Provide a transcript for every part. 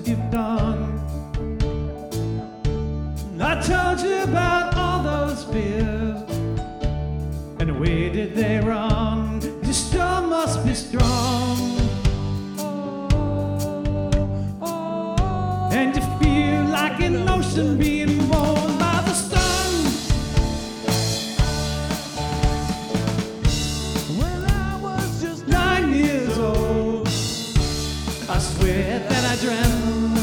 you've done. I told you about all those fears, and where did they run? You still must be strong, and you feel like an ocean being warmed by the sun. When I was just 9 years old, I swear that I dreamt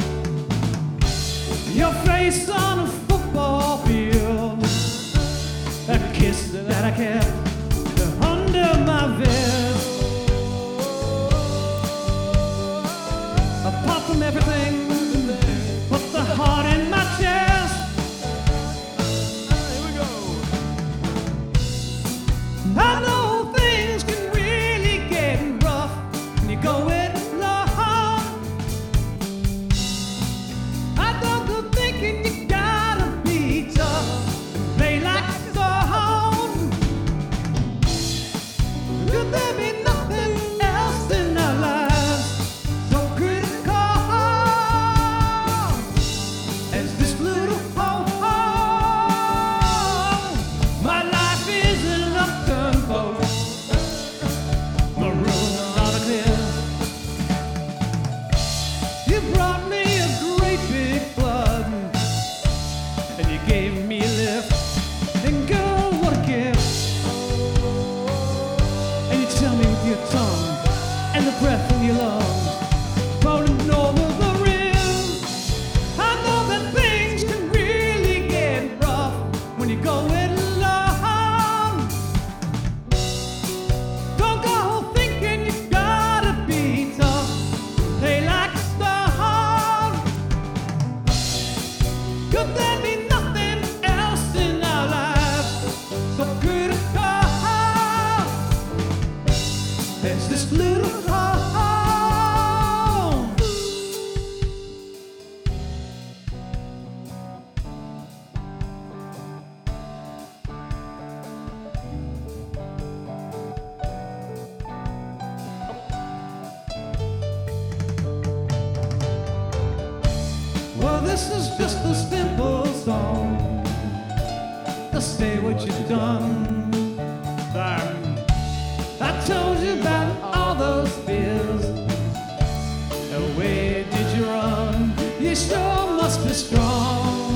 your face on a football field, a kiss that I kept under my vest. Apart from everything but the heart in my chest. Here we go. I know things can really get rough when you go it alone. I don't go thinking you gotta be tough and play like a stone. Could there be nothing else in our lives so critical as this little home? My life is an upturned boat, marooned on a cliff. You brought me a great big flood, and you gave me a lift. And girl, what a gift! And you tell me with your tongue and the breath in your lungs, rolling over the rim. I know that things can really get rough when you go it alone. Don't go thinking you gotta be tough, play like a stone. Could there be nothing else in our lives so critical as this little home? Well, this is just a simple song to say what you've done. I told you about all those fears, and where did you run? You sure must be strong,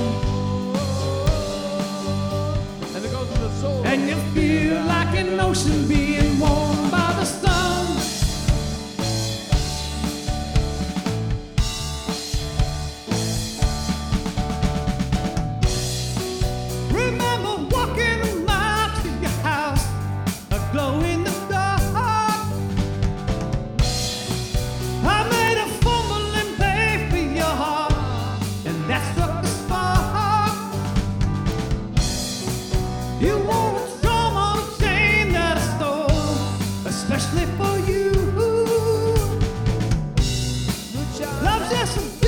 And it goes to the soul. and you feel like an ocean being warmed by the sun. Remember walking a mile to your house, a glow in the dark. I made a fumble and pay for your heart, and that struck a spark. You wore a drum on a chain that I stole, especially for you. Love's just a